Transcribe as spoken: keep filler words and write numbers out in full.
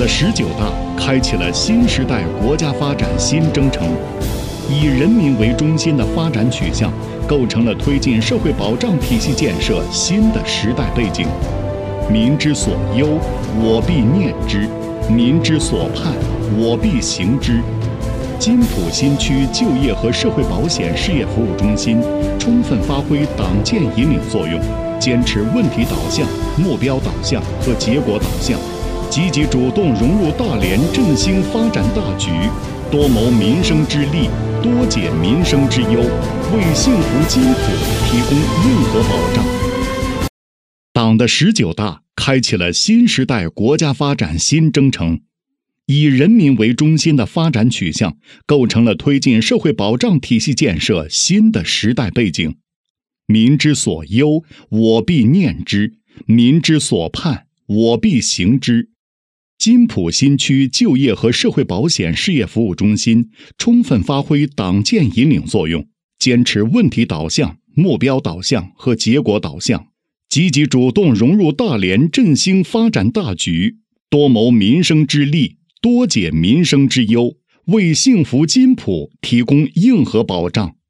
的十九大开启了新时代国家发展新征程，以人民为中心的发展取向构成了推进社会保障体系建设新的时代背景。民之所忧，我必念之；民之所盼，我必行之。金浦新区就业和社会保险事业服务中心充分发挥党建引领作用，坚持问题导向、目标导向和结果导向，积极主动融入大连振兴发展大局，多谋民生之利，多解民生之忧，为幸福金浦提供硬核保障。党的十九大开启了新时代国家发展新征程，以人民为中心的发展取向构成了推进社会保障体系建设新的时代背景。民之所忧，我必念之；民之所盼，我必行之。金浦新区就业和社会保险事业服务中心充分发挥党建引领作用，坚持问题导向、目标导向和结果导向，积极主动融入大连振兴发展大局，多谋民生之利，多解民生之忧，为幸福金浦提供硬核保障。